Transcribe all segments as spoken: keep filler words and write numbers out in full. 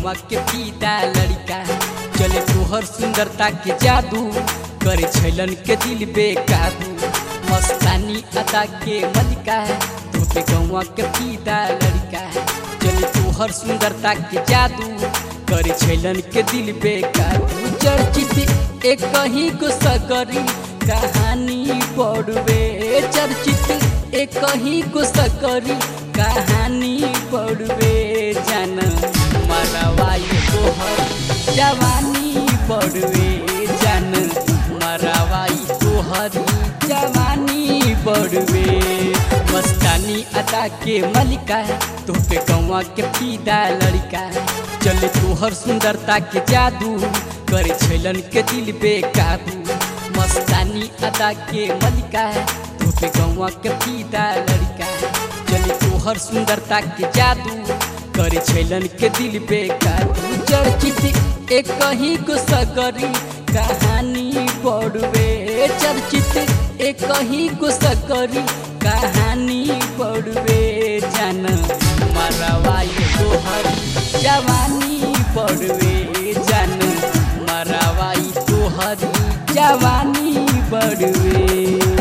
गौवा के फीदा लड़का। चले तोहर सुंदरता के जादू करे छैलन के दिल बेकाबू। मस्तानी अदा के मलिका तोहके गौवा के फीदा लड़का। चले तोहर सुंदरता के जादू करे छैलन के दिल बेकाबू। चर्चित एक ही को सकरी कहानी पढ़वे। चर्चित एक ही को सकरी कहानी पढ़वे। जान मरवाई तोहर जवानी पढ़वे। जान मरवाई तोहर जवानी पढ़वे। मस्तानी अदा के मलिका तोहके गौवा के फीदा लड़का। चले तोहर सुंदरता के जादू करे छैलन के दिल बेकाबू। मस्तानी अदा के मलिका तोहके गौवा के फीदा लड़का। चले तोहर सुंदरता के जादू करे छैलन के दिल बेकाबू। चर्चित एक ही को सकरी कहानी पढ़वे। चर्चित एक ही को सकरी कहानी पढ़वे। जान मरवाई तोहर जवानी पढ़वे। जान मरवाई तोहर जवानी पढ़वे।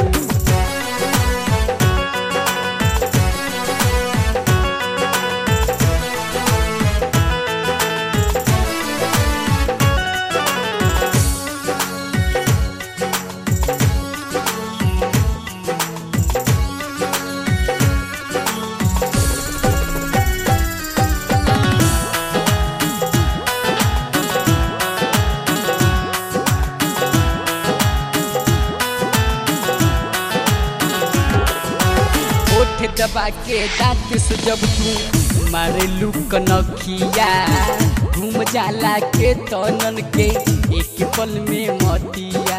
दबा के दांत से जब तू मारे लुक नखिया। घूम जाला के तनन के एक पल में मटिया।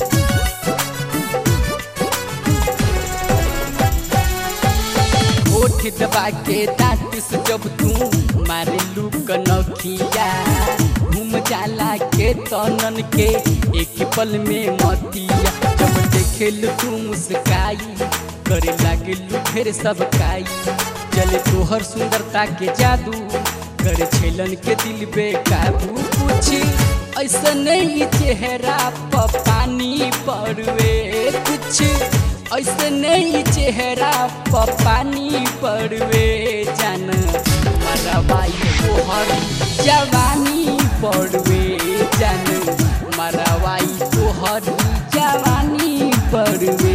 होठ दबा के दांत से जब तू मारे लुक नखिया। घूम जाला के तनन के एक पल में मटिया। जब देखेल तू मुस्काई करे लागे फिर सब काई। चले तोहर सुंदरता के जादू करे छैलन के दिल बेकाबू। कुछ ऐसा नहीं चेहरा पर पानी पड़वे। कुछ ऐसा नहीं चेहरा पर पानी पड़वे। जान मरवाई तोहर जवानी पड़वे। जान मरवाई तोहर जवानी पड़वे।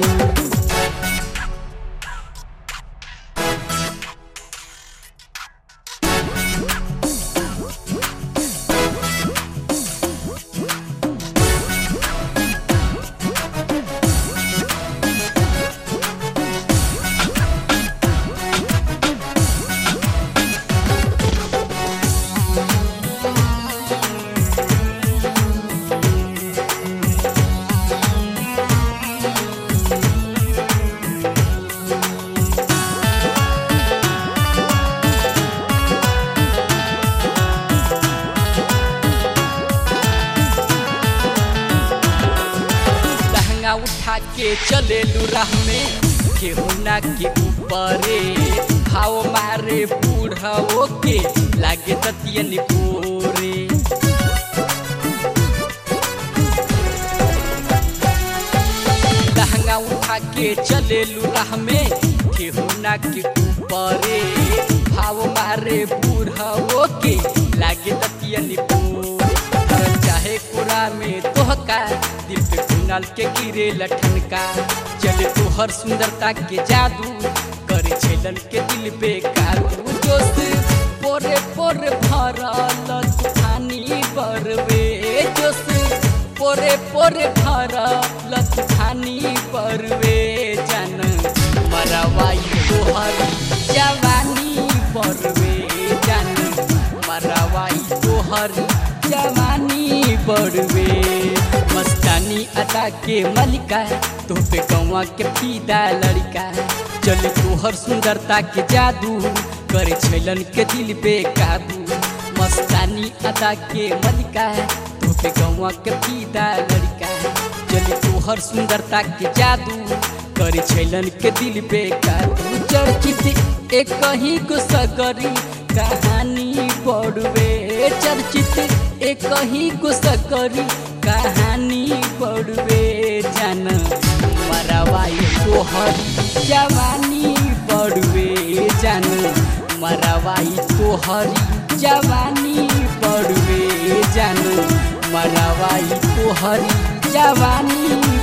उठा के चले राह में केहुना के ऊपरे। भाव मारे बूढ़ाओ के लागे ततियन कोरे। लहंगा उठा के चले राह में केहुना के ऊपरे। भाव मारे बूढ़ाओ के लागे ततियन कोरे। चाहे कुरा में तोहका दिल पे कुनाल के गिरे लठनका। चले तोहर सुंदरता के जादू करे छैलन के दिल बेकाबू। जोश पोरे पोरे भरल तूफानी बरवे। जोश पोरे पोरे भरल तूफानी बरवे। जान मरवाई तोहर जवानी बरवे। जान मरवाई तोहर जवानी बढ़वे। मस्तानी अदा के मलिका तोहके गौवा के फीदा लड़का। चले तोहर सुंदरता के जादू करे छैलन के दिल बेकाबू। मस्तानी अदा के मलिका तोहके गौवा के फीदा लड़का। चले तोहर सुंदरता के जादू करे छैलन के दिल बेकाबू। चर्चित एक ही को सकरी कहानी पढ़वे। एक ही को सकरी कहानी बड़ुए जान मरवाई तोहरी जवानी बड़ुए जान मरवाई तोहरी जवानी बड़ुए जान मरवाई तोहरी जवानी